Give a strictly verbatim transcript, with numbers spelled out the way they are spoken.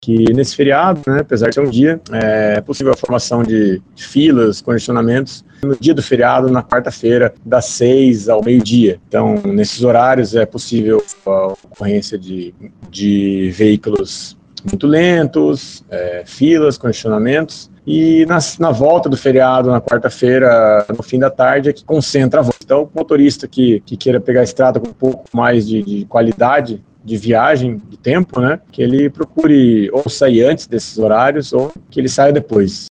que nesse feriado, né, apesar de ser um dia, é possível a formação de filas, congestionamentos no dia do feriado, na quarta-feira, das seis ao meio-dia. Então, nesses horários é possível a ocorrência de, de veículos muito lentos, é, filas, congestionamentos. E na, na volta do feriado, na quarta-feira, no fim da tarde, é que concentra a volta. Então, o motorista que, que queira pegar a estrada com um pouco mais de, de qualidade de viagem, de tempo, né, que ele procure ou sair antes desses horários ou que ele saia depois.